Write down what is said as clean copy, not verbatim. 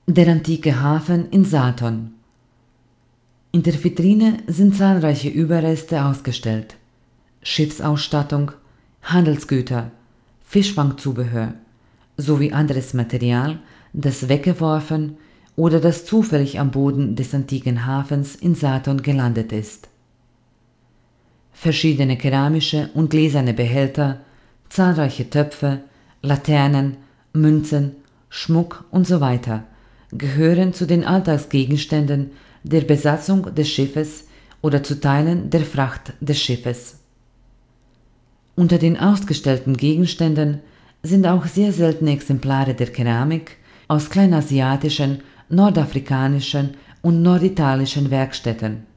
Der antike Hafen in Saturn. In der Vitrine sind zahlreiche Überreste ausgestellt: Schiffsausstattung, Handelsgüter, Fischfangzubehör sowie anderes Material, das weggeworfen oder das zufällig am Boden des antiken Hafens in Saturn gelandet ist. Verschiedene keramische und gläserne Behälter, zahlreiche Töpfe, Laternen, Münzen, Schmuck usw. gehören zu den Alltagsgegenständen der Besatzung des Schiffes oder zu Teilen der Fracht des Schiffes. Unter den ausgestellten Gegenständen sind auch sehr seltene Exemplare der Keramik aus kleinasiatischen, nordafrikanischen und norditalischen Werkstätten.